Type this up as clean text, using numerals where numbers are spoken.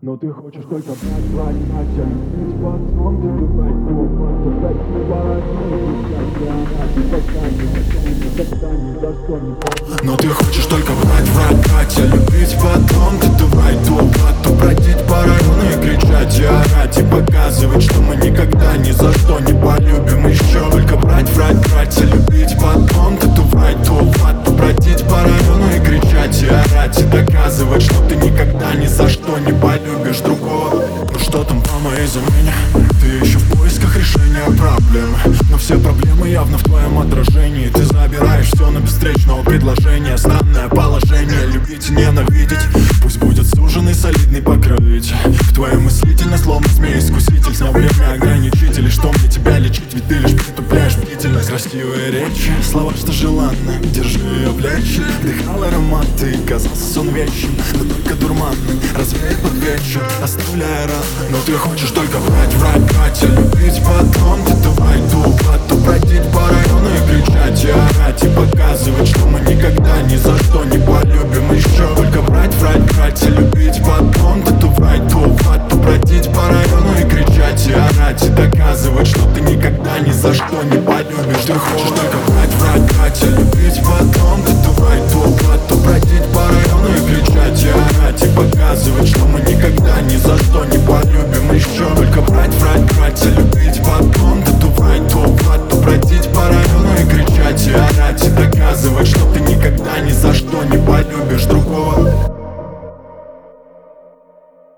Но ты хочешь только брать, брать, брать, а любить потом ты выбрать глупо, брать не никогда ни за что не помню. Но ты хочешь только брать, брать, брать, а любить потом ты выбрать глупо, бродить по району и кричать и орать, и показывать, что мы никогда ни за что не полюбим еще. Только брать, брать, брать, а любить потом ты выбрать глупо, бродить по району и кричать и орать, и доказывать, что ты никогда ни за что не полюбишь другого. Ну что там по моей замене? Ты еще в поисках решения проблемы, но все проблемы явно в твоем отражении. Ты забираешь все на бесстречного предложения. Странное положение, любить и ненавидеть. Пусть будет суженый солидный покровитель в твоей мыслительной, словно змей-искуситель. Снял время ограничителей, что мне тебя лечить, ведь ты лишь притупляешь бдительность. Красивые речи, слова, что желанны, держи ее плечи. Вдыхал аромат, ты казался сон вечным, но только дурманным, развеет под вечер, оставляя ран. Но ты хочешь только брать, брать, брать, а любить потом ты давай тупо, то бродить по району и кричать и орать, и показывать, что мы никогда ни за что не полюбим еще. Только брать, брать, брать, а любить потом ты давай тупо, то бродить по району и кричать и орать, и доказывать, что ты никогда ни за что не полюбишь. Ты хочешь только брать, брать, брать, а любить потом ты давай тупо, то бродить по району и кричать и орать, и показывать, что мы никогда ни за что не полюбим еще. Только брать, брать, брать,